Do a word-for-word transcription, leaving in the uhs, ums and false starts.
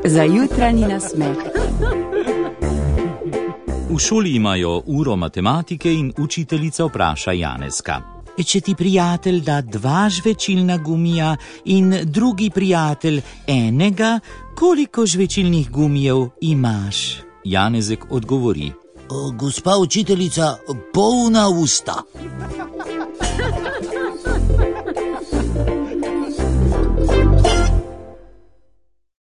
Za jutranji nasmeh. V šoli imajo uro matematike in učiteljica vpraša Janezka: Če ti prijatelj da dva žvečilna gumija in drugi prijatelj enega, koliko žvečilnih gumijev imaš? Janezek odgovori: Gospa učiteljica, polna usta.